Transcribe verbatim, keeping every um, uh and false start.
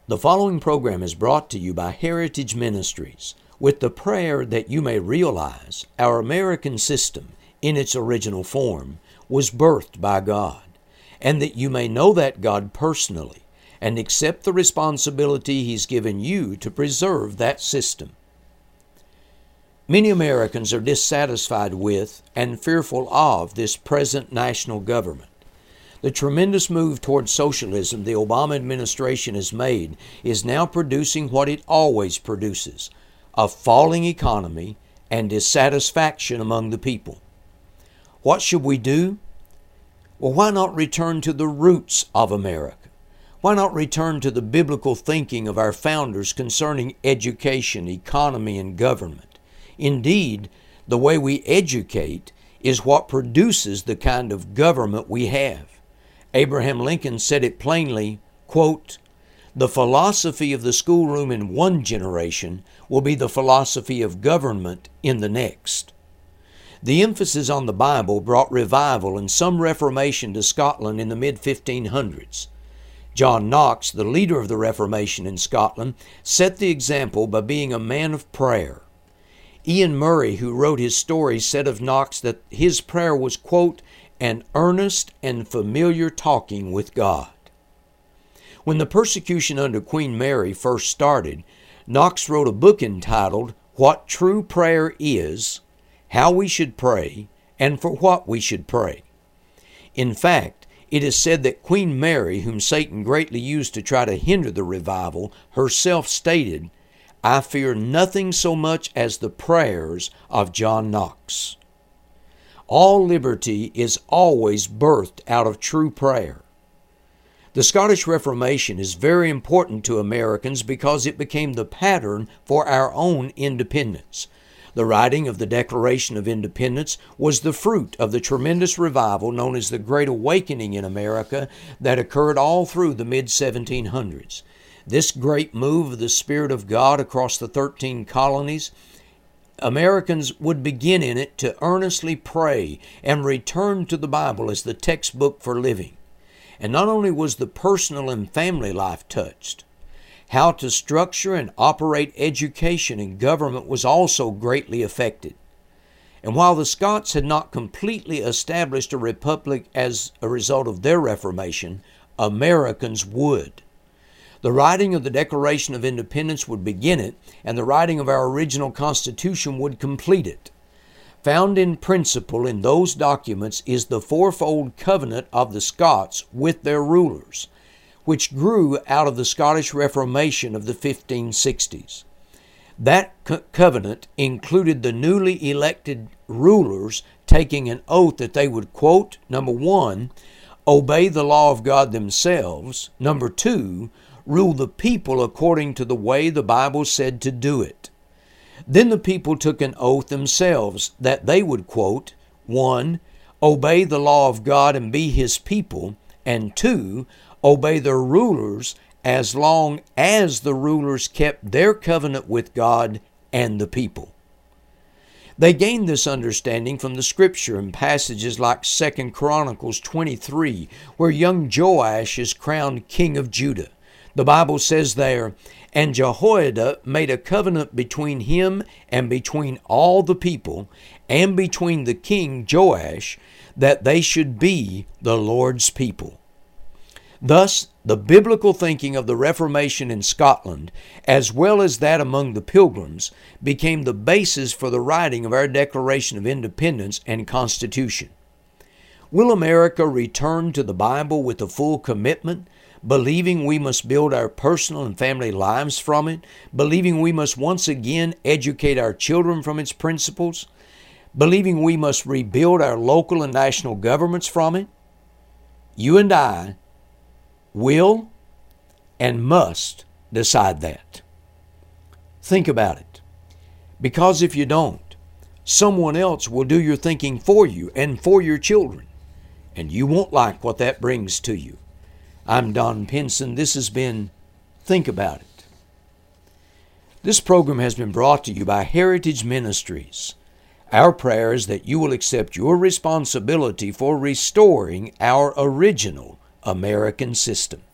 The following program is brought to you by Heritage Ministries with the prayer that you may realize our American system in its original form was birthed by God, and that you may know that God personally and accept the responsibility He's given you to preserve that system. Many Americans are dissatisfied with and fearful of this present national government. The tremendous move towards socialism the Obama administration has made is now producing what it always produces, a falling economy and dissatisfaction among the people. What should we do? Well, why not return to the roots of America? Why not return to the biblical thinking of our founders concerning education, economy, and government? Indeed, the way we educate is what produces the kind of government we have. Abraham Lincoln said it plainly, quote, "The philosophy of the schoolroom in one generation will be the philosophy of government in the next." The emphasis on the Bible brought revival and some reformation to Scotland in the mid fifteen hundreds. John Knox, the leader of the Reformation in Scotland, set the example by being a man of prayer. Ian Murray, who wrote his story, said of Knox that his prayer was, quote, "an earnest and familiar talking with God." When the persecution under Queen Mary first started, Knox wrote a book entitled What True Prayer Is, How We Should Pray, and For What We Should Pray. In fact, it is said that Queen Mary, whom Satan greatly used to try to hinder the revival, herself stated, "I fear nothing so much as the prayers of John Knox." All liberty is always birthed out of true prayer. The Scottish Reformation is very important to Americans because it became the pattern for our own independence. The writing of the Declaration of Independence was the fruit of the tremendous revival known as the Great Awakening in America that occurred all through the mid seventeen hundreds. This great move of the Spirit of God across the thirteen colonies, Americans would begin in it to earnestly pray and return to the Bible as the textbook for living. And not only was the personal and family life touched, how to structure and operate education and government was also greatly affected. And while the Scots had not completely established a republic as a result of their Reformation, Americans would. The writing of the Declaration of Independence would begin it, and the writing of our original Constitution would complete it. Found in principle in those documents is the fourfold covenant of the Scots with their rulers, which grew out of the Scottish Reformation of the fifteen sixties. That co- covenant included the newly elected rulers taking an oath that they would, quote, number one, obey the law of God themselves, number two, rule the people according to the way the Bible said to do it. Then the people took an oath themselves that they would, quote, one, obey the law of God and be His people, and two, obey their rulers as long as the rulers kept their covenant with God and the people. They gained this understanding from the Scripture in passages like Second Chronicles twenty-three, where young Joash is crowned king of Judah. The Bible says there, "And Jehoiada made a covenant between him and between all the people, and between the king Joash, that they should be the Lord's people." Thus, the biblical thinking of the Reformation in Scotland, as well as that among the Pilgrims, became the basis for the writing of our Declaration of Independence and Constitution. Will America return to the Bible with a full commitment, believing we must build our personal and family lives from it, believing we must once again educate our children from its principles, believing we must rebuild our local and national governments from it? You and I will and must decide that. Think about it. Because if you don't, someone else will do your thinking for you and for your children, and you won't like what that brings to you. I'm Don Pinson. This has been Think About It. This program has been brought to you by Heritage Ministries. Our prayer is that you will accept your responsibility for restoring our original American system.